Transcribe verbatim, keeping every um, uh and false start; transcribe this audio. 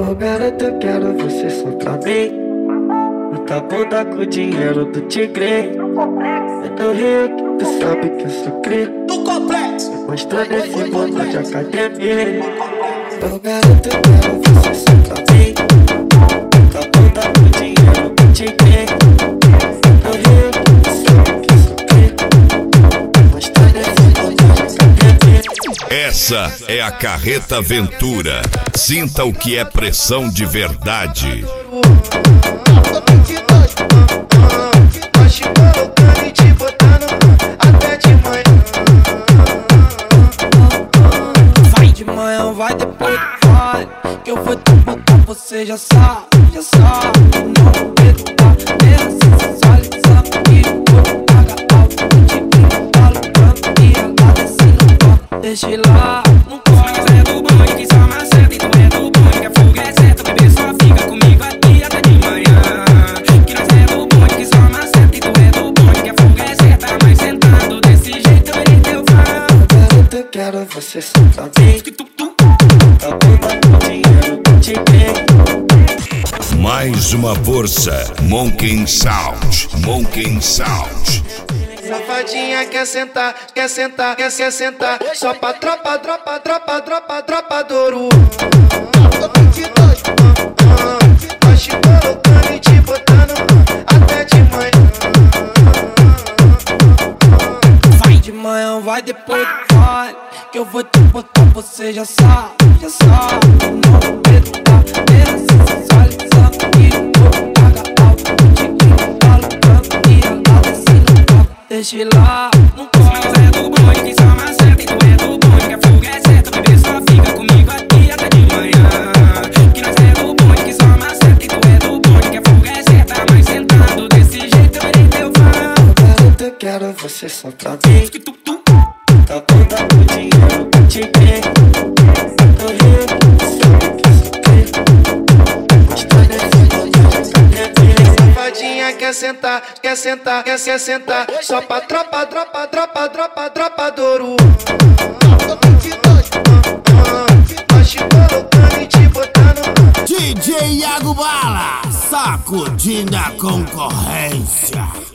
Ô garota, eu quero você só pra mim. Muita bunda com o dinheiro do tigre. Eu tô rico, tu sabe que eu sou cri. Mostrando esse mundo de academia. Ô garota, eu quero você só pra mim. Muita bunda com o dinheiro do tigre. Eu tô rico, tu sabe que eu sou cri. Mostrando esse mundo de academia. Essa é a Carreta Ventura. Sinta o que é pressão de verdade. Vai de manhã, vai depois vai. Que eu vou te botar, você já sabe, já sabe. Não medo da terra, sensualizando. E o corpo paga alto, te brinco, falando. E ela desce no pó, deixa ir lá. Não corre, é do bom, que só maceta. E tu é do bom, que a fuga é certa. O bebê só fica comigo aqui até de manhã. Que nós é do bom, que só maceta. E tu é do bom, que a fuga é certa. Mas sentado desse jeito eu irei teu fã. Garota, eu quero você só pra mim. Tá bunda com dinheiro do tigre. Mais uma força. Monkey Sound. Monkey Sound. Safadinha quer sentar, quer sentar, quer se sentar. Só pra tropa, tropa, tropa, tropa, tropa do ouro. Nós te colocando e te botando até de manhã. Vai de manhã, vai depois vai. Que eu vou te botar, você já sabe, já sabe. Não medo da terra, sensualizando. E o corpo paga alto, te brinco, falando. E ela desce no pó, deixa ir lá. Não corre, é do bom, e quem só maceta. E tu é do bom, que a fuga é certa. O bebê só fica comigo aqui até de manhã. Que nós é do bom, e quem só maceta. E tu é do bom, que a fuga é certa. Mas sentado desse jeito eu irei teu fã. Garota, eu quero você só pra mim. Tá bunda com dinheiro do tigre. Tô rico, tu sabe que eu sou cri. Mostrando esse mundo de academia. Safadinha quer sentar, quer sentar, quer se sentar. Só pra tropa, tropa, tropa, tropa, tropa do ouro. Nós te colocando e te botando. D J Iago Bala, sacudindo a concorrência.